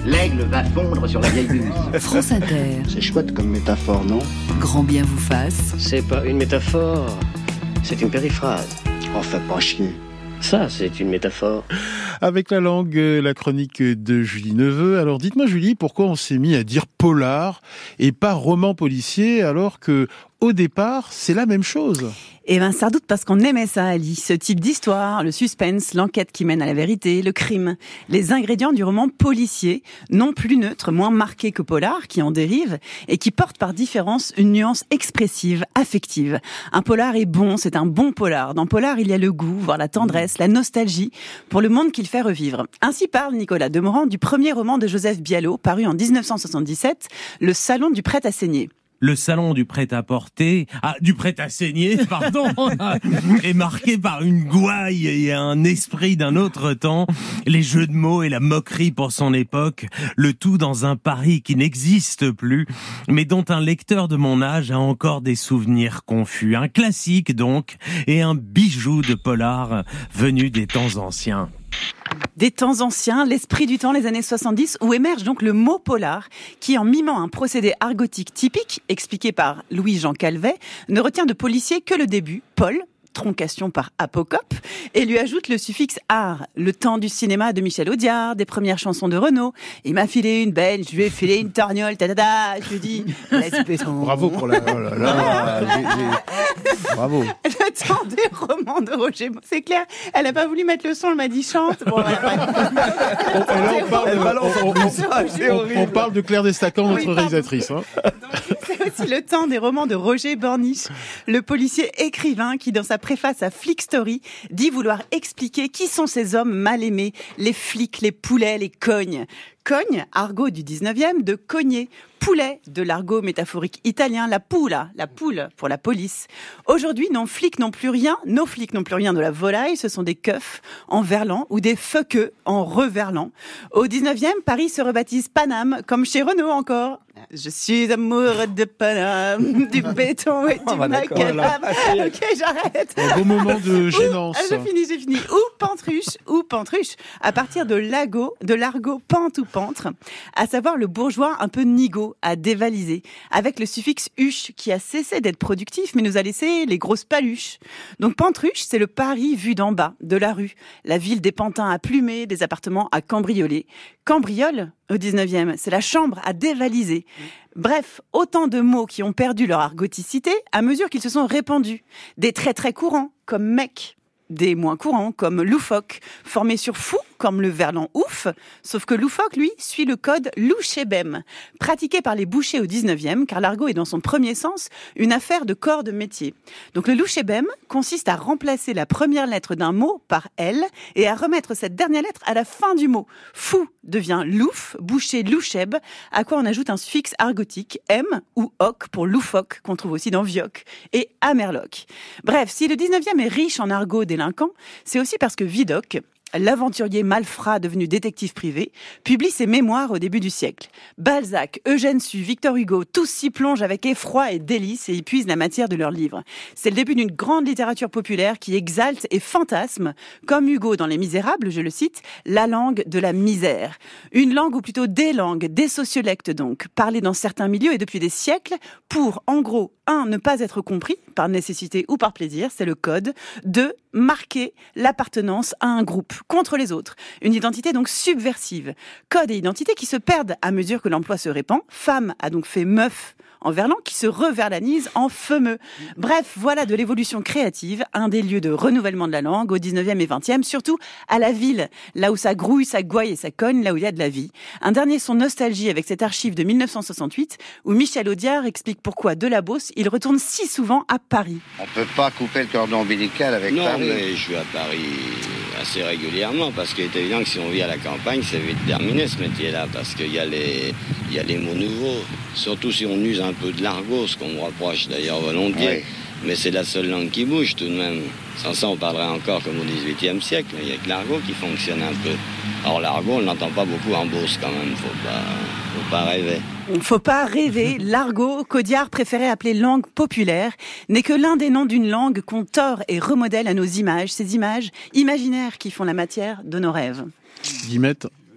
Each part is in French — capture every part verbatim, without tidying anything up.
L'aigle va fondre sur la vieille buse. France Inter. C'est chouette comme métaphore, non ? Grand bien vous fasse. C'est pas une métaphore, c'est une périphrase. Oh, fais pas chier. Ça, c'est une métaphore. Avec la langue, la chronique de Julie Neveu. Alors dites-moi Julie, pourquoi on s'est mis à dire polar et pas roman policier alors que au départ, c'est la même chose ? Eh ben, sans doute parce qu'on aimait ça, Ali. Ce type d'histoire, le suspense, l'enquête qui mène à la vérité, le crime. Les ingrédients du roman policier, non plus neutre, moins marqué que polar, qui en dérive, et qui porte par différence une nuance expressive, affective. Un polar est bon, c'est un bon polar. Dans polar, il y a le goût, voire la tendresse, la nostalgie, pour le monde qu'il fait revivre. Ainsi parle Nicolas Demorand du premier roman de Joseph Bialot, paru en dix-neuf cent soixante-dix-sept, Le Salon du prêt-à-saigner. Le salon du prêt-à-porter, ah, du prêt-à-saigner, pardon, est marqué par une gouaille et un esprit d'un autre temps, les jeux de mots et la moquerie pour son époque, le tout dans un Paris qui n'existe plus, mais dont un lecteur de mon âge a encore des souvenirs confus. Un classique donc, et un bijou de polar venu des temps anciens. Des temps anciens, l'esprit du temps, les années soixante-dix, où émerge donc le mot polar, qui en mimant un procédé argotique typique, expliqué par Louis-Jean Calvet, ne retient de policier que le début, Paul, troncation par apocope, et lui ajoute le suffixe art, le temps du cinéma de Michel Audiard, des premières chansons de Renaud. Il m'a filé une belle, je lui ai filé une torgnole, ta ta ta, je lui dis, laisse péton. Bravo pour la... Oh là là, j'ai, j'ai... Bravo. Le temps des romans de Roger, c'est clair, elle a pas voulu mettre le son, elle m'a dit chante. Bon, voilà, on, on, on, parle, on, on, on, on parle de Claire Destacan, notre oui, réalisatrice. Hein. Donc, c'est aussi le temps des romans de Roger Borniche, le policier écrivain qui, dans sa préface à Flick Story, dit vouloir expliquer qui sont ces hommes mal aimés, les flics, les poulets, les cognes. Cogne, argot du dix-neuvième, de cogner. Poulet, de l'argot métaphorique italien, la poula, la poule pour la police. Aujourd'hui, nos flics n'ont plus rien, nos flics n'ont plus rien de la volaille, ce sont des keufs en verlan ou des fuckeux en reverlan. Au dix-neuvième, Paris se rebaptise Paname, comme chez Renault encore. Je suis amoureux de Paname, du béton et du oh, bah macadam. Ok, j'arrête. Un beau moment de gênance. Ou, j'ai fini, j'ai fini. Ou pantruche, ou pantruche, à partir de l'argot, de l'argot pente ou pantre, à savoir le bourgeois un peu nigaud, à dévaliser, avec le suffixe huche qui a cessé d'être productif, mais nous a laissé les grosses paluches. Donc pantruche, c'est le Paris vu d'en bas, de la rue, la ville des pantins à plumer, des appartements à cambrioler. Cambriole, au dix-neuvième, c'est la chambre à dévaliser. Bref, autant de mots qui ont perdu leur argoticité à mesure qu'ils se sont répandus. Des traits très courants, comme mec. Des moins courants, comme loufoque, formés sur fou, comme le verlan ouf, sauf que loufoque, lui, suit le code louchébem, pratiqué par les bouchers au dix-neuvième, car l'argot est dans son premier sens une affaire de corps de métier. Donc le louchébem consiste à remplacer la première lettre d'un mot par L et à remettre cette dernière lettre à la fin du mot. Fou devient louf, boucher loucheb, à quoi on ajoute un suffixe argotique, M ou oc pour loufoque, qu'on trouve aussi dans vioc, et amerloc. Bref, si le dix-neuvième est riche en argot délinquant, c'est aussi parce que Vidocq, l'aventurier malfrat devenu détective privé, publie ses mémoires au début du siècle. Balzac, Eugène Sue, Victor Hugo, tous s'y plongent avec effroi et délice et y puisent la matière de leurs livres. C'est le début d'une grande littérature populaire qui exalte et fantasme, comme Hugo dans Les Misérables, je le cite, la langue de la misère. Une langue, ou plutôt des langues, des sociolectes donc, parlées dans certains milieux et depuis des siècles, pour, en gros, un, ne pas être compris, par nécessité ou par plaisir, c'est le code. Deux, marquer l'appartenance à un groupe, contre les autres. Une identité donc subversive. Code et identité qui se perdent à mesure que l'emploi se répand. Femme a donc fait meuf en verlan, qui se reverlanise en fameux. Bref, voilà de l'évolution créative, un des lieux de renouvellement de la langue au dix-neuvième et vingtième, surtout à la ville, là où ça grouille, ça gouaille et ça cogne, là où il y a de la vie. Un dernier son nostalgie avec cette archive de mille neuf cent soixante-huit, où Michel Audiard explique pourquoi de la Beauce, il retourne si souvent à Paris. On peut pas couper le cordon ombilical avec non, Paris. Non, mais je suis à Paris assez régulièrement, parce qu'il est évident que si on vit à la campagne, c'est vite terminé ce métier-là, parce qu'il y a les, il y a les mots nouveaux, surtout si on use un peu de l'argot, ce qu'on me reproche d'ailleurs volontiers, oui. Mais c'est la seule langue qui bouge tout de même. Sans ça, on parlerait encore comme au dix-huitième siècle, il n'y a que l'argot qui fonctionne un peu. Alors l'argot, on ne l'entend pas beaucoup en Beauce quand même, faut pas, faut pas rêver. Faut pas rêver, l'argot, qu'Audiard préférait appeler langue populaire, n'est que l'un des noms d'une langue qu'on tord et remodèle à nos images, ces images imaginaires qui font la matière de nos rêves. Guillemette.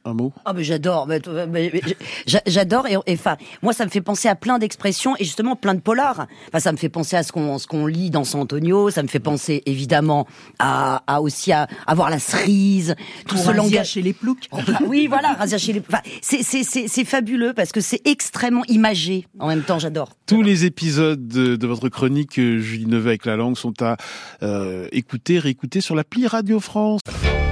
un mot? Ah, mais j'adore. Mais, mais, mais, j'adore. Et, et enfin, moi, ça me fait penser à plein d'expressions et justement plein de polars. Enfin, ça me fait penser à ce qu'on, ce qu'on lit dans San Antonio. Ça me fait penser évidemment à, à aussi à avoir la cerise, tout ce langage chez les ploucs. Enfin, oui, voilà, Razia chez les. Enfin, c'est, c'est, c'est, c'est fabuleux parce que c'est extrêmement imagé. En même temps, j'adore. Tous les épisodes de, de votre chronique Julie Neveu avec la langue sont à euh, écouter, réécouter sur l'appli Radio France.